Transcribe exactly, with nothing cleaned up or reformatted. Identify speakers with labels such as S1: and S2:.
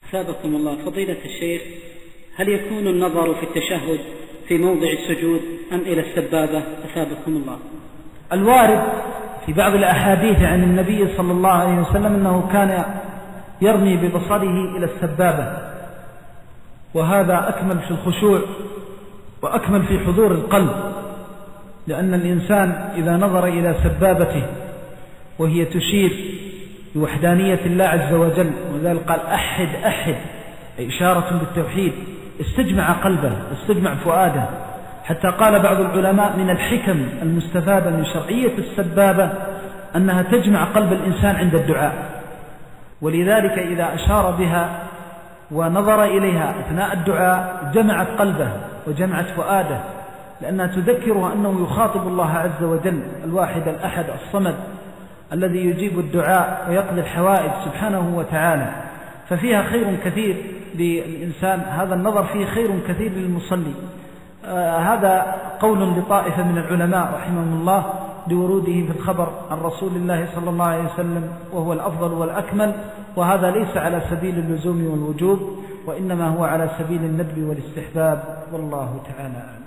S1: أثابكم الله فضيلة الشيخ، هل يكون النظر في التشهد في موضع السجود أم إلى السبابة؟ أثابكم الله.
S2: الوارد في بعض الأحاديث عن النبي صلى الله عليه وسلم أنه كان يرمي ببصره إلى السبابة، وهذا أكمل في الخشوع وأكمل في حضور القلب، لأن الإنسان إذا نظر إلى سبابته وهي تشير بوحدانية الله عز وجل، وذلك قال أحد أحد، إشارة بالتوحيد، استجمع قلبه استجمع فؤاده، حتى قال بعض العلماء من الحكم المستفادة من شرعية السبابة أنها تجمع قلب الإنسان عند الدعاء، ولذلك إذا أشار بها ونظر إليها أثناء الدعاء جمعت قلبه وجمعت فؤاده، لأنها تذكره أنه يخاطب الله عز وجل الواحد الأحد الصمد الذي يجيب الدعاء ويقضي الحوائج سبحانه وتعالى، ففيها خير كثير للإنسان، هذا النظر فيه خير كثير للمصلي. آه هذا قول لطائفة من العلماء رحمهم الله لوروده في الخبر عن رسول الله صلى الله عليه وسلم، وهو الأفضل والأكمل، وهذا ليس على سبيل اللزوم والوجوب، وإنما هو على سبيل الندب والاستحباب، والله تعالى أعلم.